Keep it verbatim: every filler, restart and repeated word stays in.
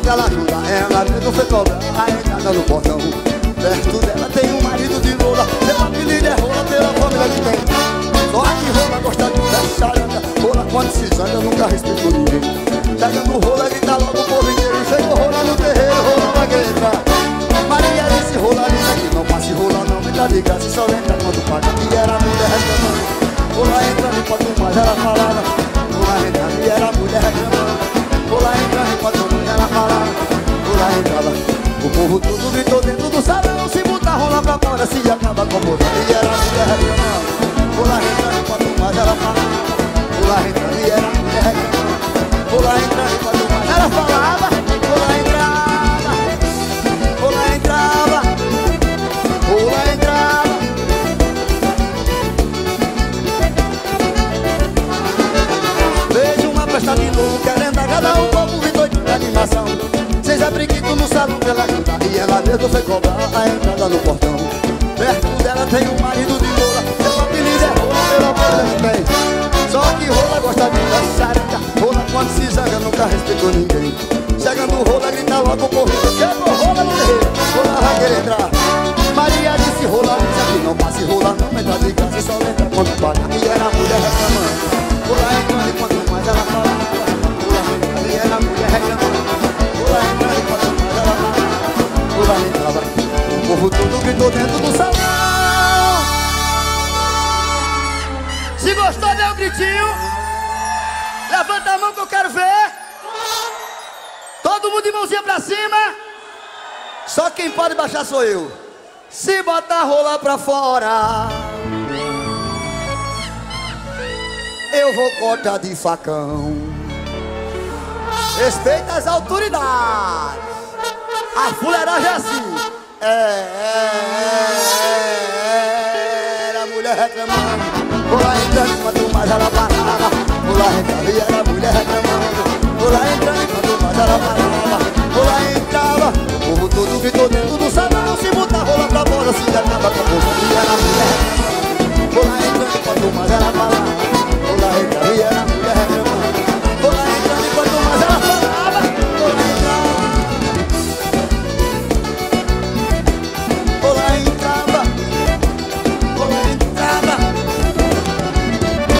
que ela ajuda. Ela mesmo foi cobrar a entrada no portão. Perto dela tem um marido de rola. Seu apelido é rola pela família que tem. Só que rola gosta de fecharanga. Rola quando se zanga, nunca respeito ninguém. Chegando rola, grita logo o povo inteiro. Chegou rola no terreiro, rola vai querer entrar. Maria disse rola nisso aqui, não passe rola não. Entra de graça e só entra quando paga. E era mulher reclamando. Rola entrando enquanto mais ela falava. Rola entrando e era mulher reclamando. Rola entrando enquanto mais ela falava. Rola entrava. O povo tudo gritou dentro do salão. Se botar rola pra fora, se acaba acomodando. E era mulher reclamando. Rola entrando enquanto mais ela falava. Rola entrando e era mulher reclamando. Rola entrando enquanto mais ela falava. Rola entrava. Rola entrava. Rola entrava. Vejo uma festa de novo querendo agradar o povo e doido de animação. Seis abriquitos no salão pela ajuda. E ela mesmo foi cobrar a entrada no portão. Perto dela tem um marido de rola. Seu apelido é rola pela família que tem. Só que rola gosta de dançarica. Rola quando se zanga, nunca respeitou ninguém. Chegando rola, grita logo o povo. Chegou rola no terreiro, rola vai querer entrar. Maria disse rola, disse aqui não passe rola não. Entra de graça e só entra quando paga. E era a mulher reclamando. Rola entrando enquanto mais ela falava. Rola entrando e era a mulher reclamando. Rola entrando enquanto mais ela falava. Rola entrava. O povo todo gritou dentro do salão. Se gostou, dê um gritinho. Levanta a mão que eu quero ver. Todo mundo de mãozinha pra cima. Só quem pode baixar sou eu. Se botar rola pra fora, eu vou cortar de facão. Respeita as autoridades. A fuleiragem é assim. É, é, é, era a mulher reclamando. Rola entrando, quanto mais ela parava. Rola entrando e era